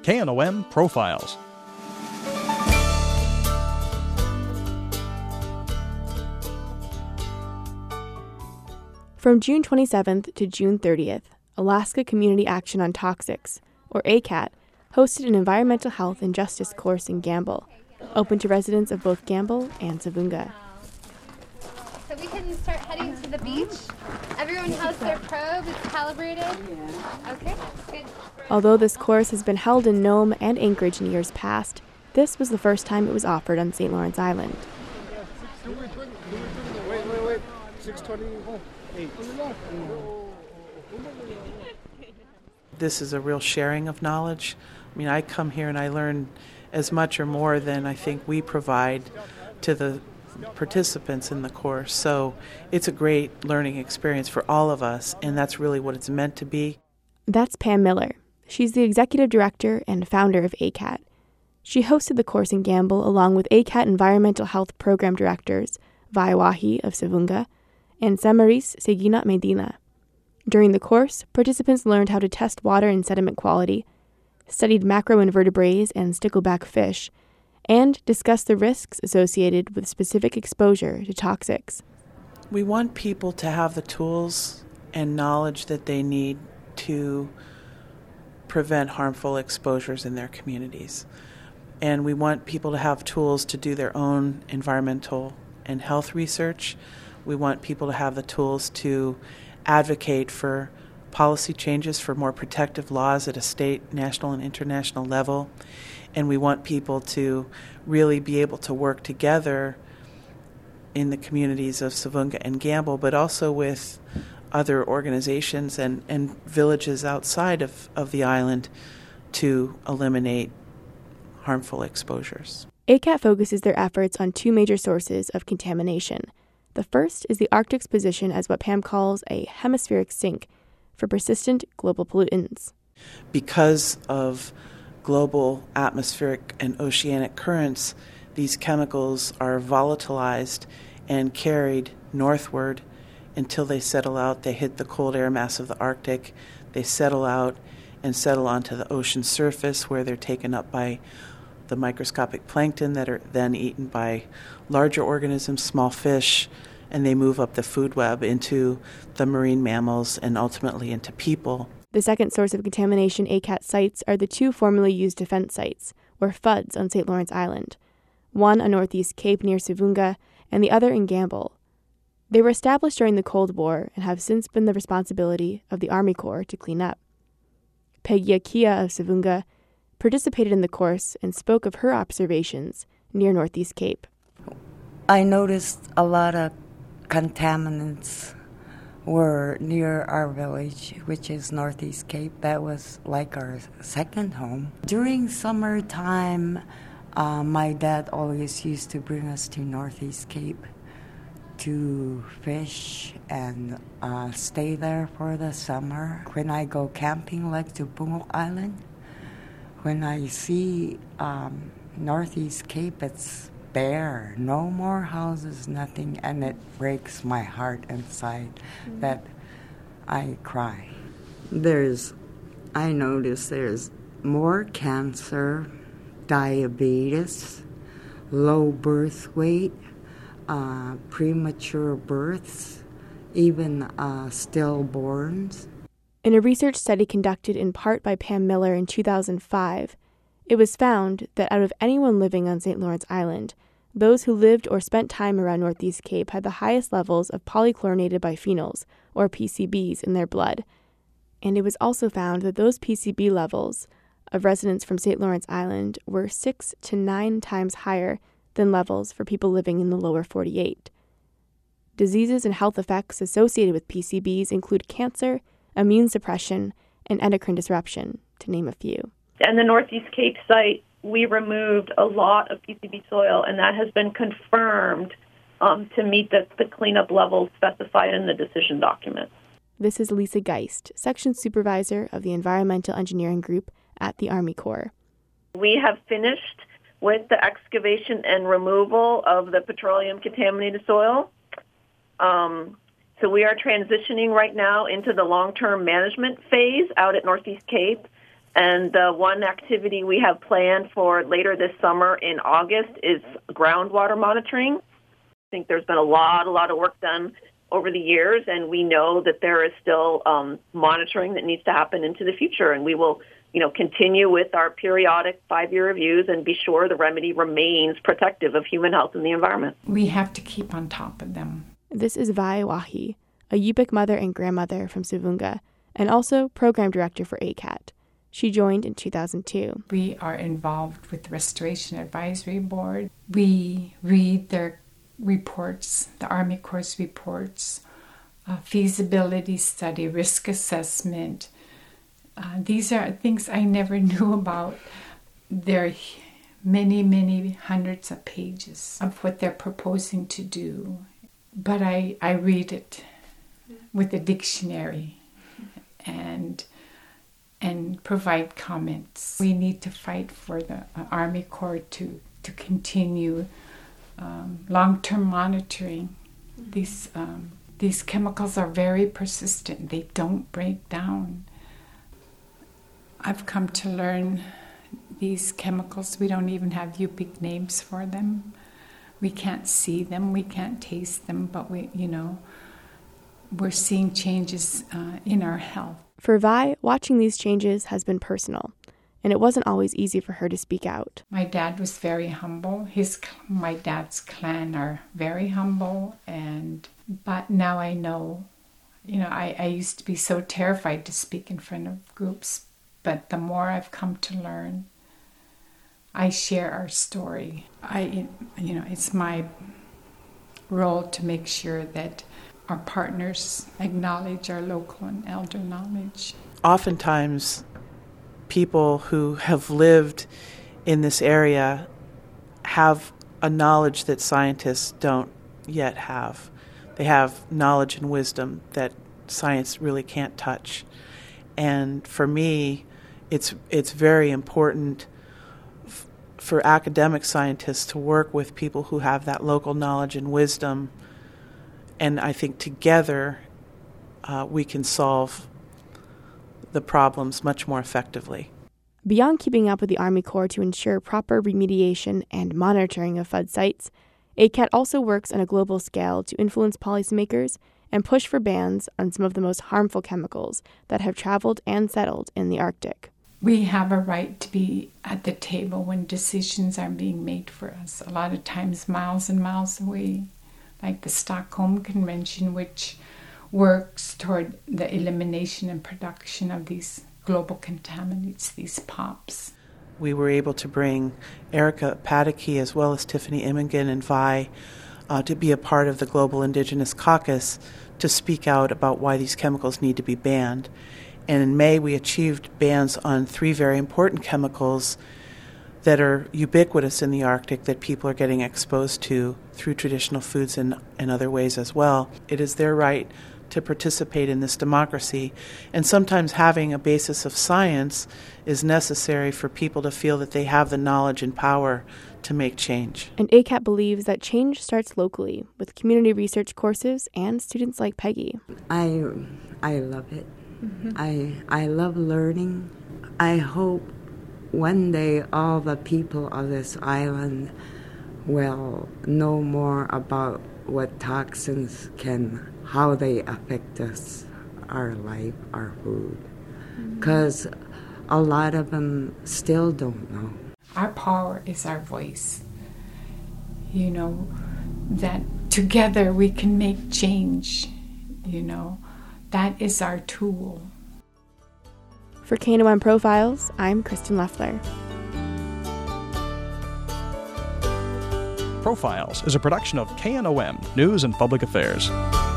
KNOM Profiles. From June 27th to June 30th, Alaska Community Action on Toxics, or ACAT, hosted an environmental health and justice course in Gambell, open to residents of both Gambell and Savunga. So we can start heading to the beach. Everyone has their probe, it's calibrated. Okay, good. Although this course has been held in Nome and Anchorage in years past, this was the first time it was offered on St. Lawrence Island. Wait. 6:28. This is a real sharing of knowledge. I mean, I come here and I learn as much or more than I think we provide to the participants in the course. So it's a great learning experience for all of us, and that's really what it's meant to be. That's Pam Miller. She's the executive director and founder of ACAT. She hosted the course in Gambell along with ACAT Environmental Health Program Directors Vai Wahi of Savunga and Samaris Segina Medina. During the course, participants learned how to test water and sediment quality, studied macroinvertebrates and stickleback fish, and discussed the risks associated with specific exposure to toxics. We want people to have the tools and knowledge that they need to prevent harmful exposures in their communities. And we want people to have tools to do their own environmental and health research. We want people to have the tools to advocate for policy changes, for more protective laws at a state, national, and international level. And we want people to really be able to work together in the communities of Savunga and Gambell, but also with other organizations and villages outside of the island to eliminate harmful exposures. ACAT focuses their efforts on two major sources of contamination. The first is the Arctic's position as what Pam calls a hemispheric sink for persistent global pollutants. Because of global atmospheric and oceanic currents, these chemicals are volatilized and carried northward until they settle out. They hit the cold air mass of the Arctic. They settle out and settle onto the ocean surface, where they're taken up by the microscopic plankton that are then eaten by larger organisms, small fish, and they move up the food web into the marine mammals and ultimately into people. The second source of contamination ACAT cites are the two formerly used defense sites, or FUDs, on St. Lawrence Island, one on Northeast Cape near Savunga and the other in Gambell. They were established during the Cold War and have since been the responsibility of the Army Corps to clean up. Peggy Akia of Savunga participated in the course and spoke of her observations near Northeast Cape. I noticed a lot of contaminants were near our village, which is Northeast Cape. That was like our second home. During summertime, my dad always used to bring us to Northeast Cape to fish and stay there for the summer. When I go camping, like to Pungok Island, when I see Northeast Cape, it's bare, no more houses, nothing, and it breaks my heart inside that I cry. I notice there's more cancer, diabetes, low birth weight, premature births, even stillborns. In a research study conducted in part by Pam Miller in 2005, it was found that out of anyone living on St. Lawrence Island, those who lived or spent time around Northeast Cape had the highest levels of polychlorinated biphenyls, or PCBs, in their blood. And it was also found that those PCB levels of residents from St. Lawrence Island were 6 to 9 times higher than levels for people living in the lower 48. Diseases and health effects associated with PCBs include cancer, immune suppression, and endocrine disruption, to name a few. And the Northeast Cape site, we removed a lot of PCB soil, and that has been confirmed to meet the cleanup levels specified in the decision document. This is Lisa Geist, Section Supervisor of the Environmental Engineering Group at the Army Corps. We have finished with the excavation and removal of the petroleum-contaminated soil. So we are transitioning right now into the long-term management phase out at Northeast Cape. And the one activity we have planned for later this summer in August is groundwater monitoring. I think there's been a lot of work done over the years, and we know that there is still monitoring that needs to happen into the future. And we will, continue with our periodic 5-year reviews and be sure the remedy remains protective of human health and the environment. We have to keep on top of them. This is Vai Wahi, a Yupik mother and grandmother from Sivunga, and also program director for ACAT. She joined in 2002. We are involved with the Restoration Advisory Board. We read their reports, the Army Corps reports, feasibility study, risk assessment. These are things I never knew about. There are many hundreds of pages of what they're proposing to do. But I read it with a dictionary and provide comments. We need to fight for the Army Corps to continue long-term monitoring. These chemicals are very persistent. They don't break down. I've come to learn these chemicals, we don't even have Yupik names for them. We can't see them, we can't taste them, but we're seeing changes in our health. For Vai, watching these changes has been personal, and it wasn't always easy for her to speak out. My dad was very humble. My dad's clan are very humble, but now I know. I used to be so terrified to speak in front of groups, but the more I've come to learn, I share our story. It's my role to make sure that our partners acknowledge our local and elder knowledge. Oftentimes, people who have lived in this area have a knowledge that scientists don't yet have. They have knowledge and wisdom that science really can't touch. And for me, it's very important for academic scientists to work with people who have that local knowledge and wisdom. And I think together we can solve the problems much more effectively. Beyond keeping up with the Army Corps to ensure proper remediation and monitoring of FUD sites, ACAT also works on a global scale to influence policymakers and push for bans on some of the most harmful chemicals that have traveled and settled in the Arctic. We have a right to be at the table when decisions are being made for us, a lot of times miles and miles away, like the Stockholm Convention, which works toward the elimination and production of these global contaminants, these POPs. We were able to bring Erica Pataky as well as Tiffany Imingen and Vai to be a part of the Global Indigenous Caucus to speak out about why these chemicals need to be banned. And in May, we achieved bans on 3 very important chemicals that are ubiquitous in the Arctic that people are getting exposed to through traditional foods and other ways as well. It is their right to participate in this democracy, and sometimes having a basis of science is necessary for people to feel that they have the knowledge and power to make change. And ACAT believes that change starts locally with community research courses and students like Peggy. I love it. Mm-hmm. I love learning. I hope one day all the people of this island will know more about what toxins how they affect us, our life, our food. Because a lot of them still don't know. Our power is our voice. That together we can make change, That is our tool. For KNOM Profiles, I'm Kristen Leffler. Profiles is a production of KNOM News and Public Affairs.